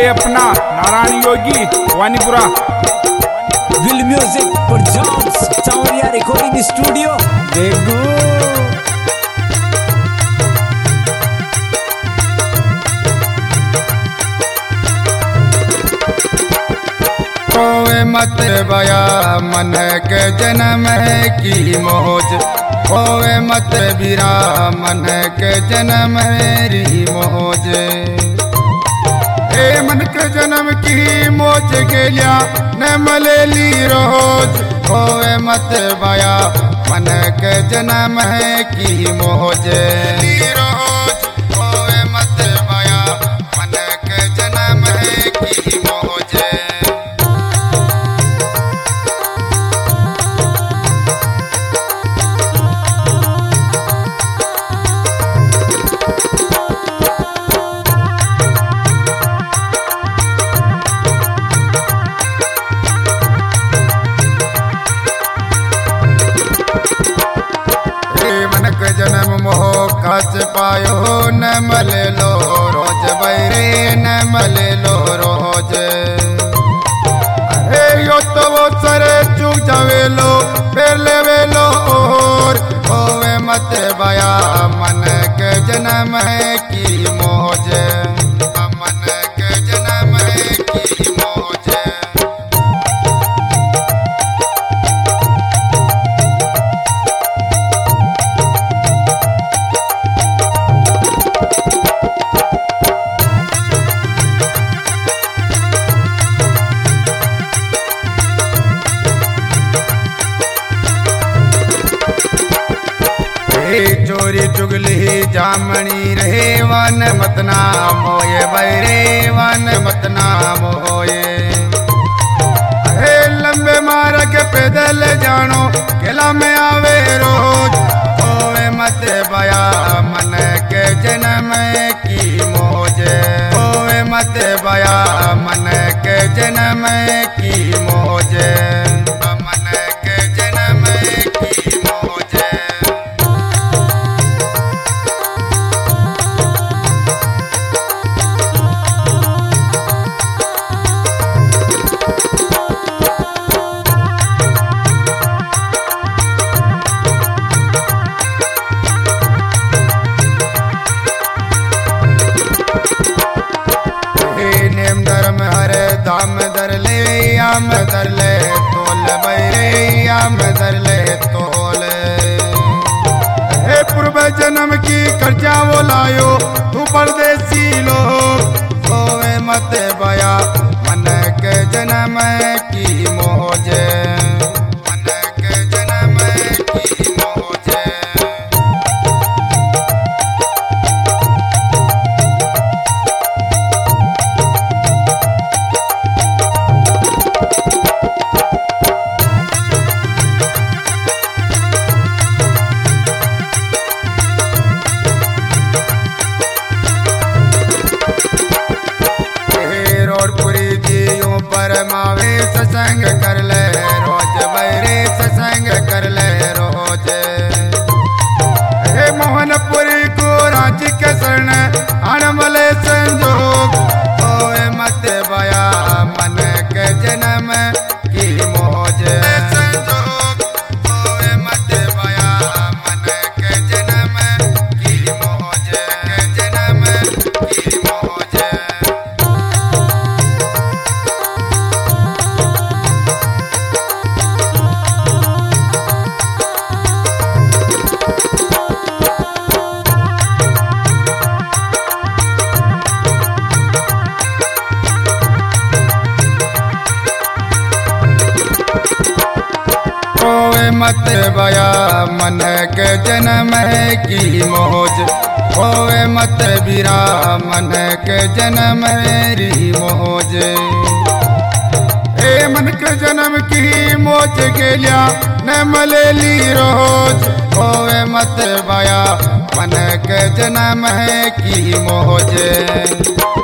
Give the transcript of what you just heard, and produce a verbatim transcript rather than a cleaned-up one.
ये अपना Narayan Yogi Vanipura. Will music projects Chawariya recording studio देखो। होवे मत बया मन के जन्म की मौज, होवे मत बिरा मन के जन्म री मौज। ए मन के जन्म की मौज के लिया न मलेली रोज, होवे मत बया मन के जन्म की मौज रोज, होवे मत बया मन के जन्म की मौज। जन्म मोह कस पायो न मले लो रोज बैरे न मले लो रोज। अरे यो तो वो सरे चूक जावे लो फिर ले वे लो और होवे मत बया मन के जन्म की मौज, मन के जन्म की मौज। चोरी चुगली जामनी रहे वन मतना मोये बैरे वन मतना मोये। अरे लंबे मार के पैदल जानो किला में आवे रोज, होवे मत बया मन के जन्म की मौज, होवे मत बया मन के जन्म की मौज, मन के जन्म की मौज। धर्म हरे धाम दर ले आम दर ले तोल बैरे आम दर ले तोल। हे पूर्व जन्म की कर्जा वो लायो तू परदेसी लोग, होवे मत बया मन के जन्म की मौज, मन के जन्म की मौज। परमावे सत्संग कर ले रोज बैरे सत्संग कर ले रोज। हे मोहनपुरी को रांची के शरण अनमले संजोग, होवे मत बया मन के जन्म की मौज संजोग, होवे मत बया मन के जन्म की मौज, के जन्म की मौज। होवे मत बया मन के जन्म की मौज, होवे मत बिरा मन के जन्म री मौज। ए मन के जन्म की मौज के लिया न मलेली रोज, होवे मत बया मन के जन्म की मौज।